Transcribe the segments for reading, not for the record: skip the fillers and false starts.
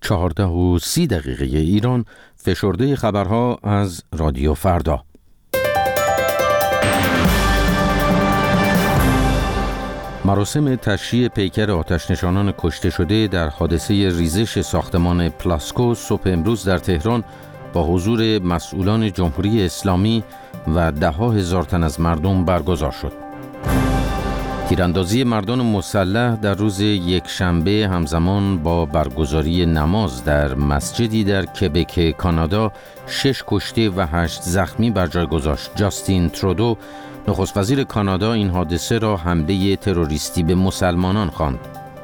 14:30 ایران، فشرده خبرها از رادیو فردا. مراسم تشییع پیکر آتش‌نشانان کشته شده در حادثه ریزش ساختمان پلاسکو صبح امروز در تهران با حضور مسئولان جمهوری اسلامی و ده‌ها هزار تن از مردم برگزار شد. تیراندازی مردان مسلح در روز یکشنبه همزمان با برگزاری نماز در مسجدی در کبک کانادا 6 کشته و 8 زخمی بر جای گذاشت. جاستین ترودو، نخست وزیر کانادا، این حادثه را حمله تروریستی به مسلمانان خواند.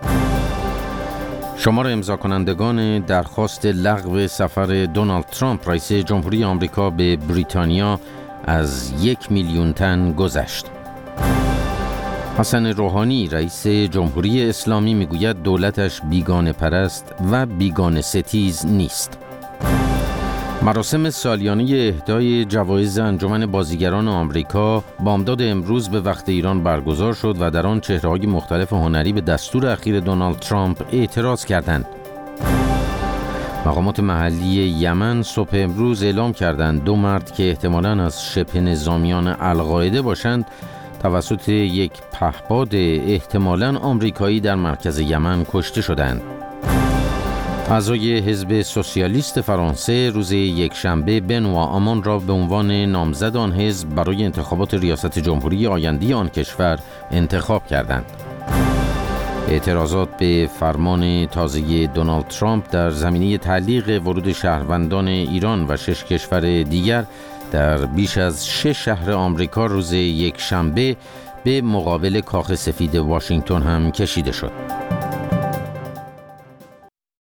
شمار امضا کنندگان درخواست لغو سفر دونالد ترامپ رئیس جمهوری آمریکا به بریتانیا از 1 میلیون تن گذشت. حسن روحانی، رئیس جمهوری اسلامی، میگوید دولتش بیگانه پرست و بیگانه ستیز نیست. مراسم سالیانه اهدای جوایز انجمن بازیگران آمریکا بامداد امروز به وقت ایران برگزار شد و در آن چهره‌های مختلف هنری به دستور اخیر دونالد ترامپ اعتراض کردند. مقامات محلی یمن صبح امروز اعلام کردند 2 مرد که احتمالاً از شبه نظامیان القاعده باشند توسط یک پهپاد احتمالاً آمریکایی در مرکز یمن کشته شدند. اعضای حزب سوسیالیست فرانسه روز یکشنبه بنوا آمان را به عنوان نامزد آن حزب برای انتخابات ریاست جمهوری آینده آن کشور انتخاب کردند. اعتراضات به فرمان تازه دونالد ترامپ در زمینه تعلیق ورود شهروندان ایران و 6 کشور دیگر در بیش از 6 شهر آمریکا روز یکشنبه به مقابل کاخ سفید واشنگتن هم کشیده شد.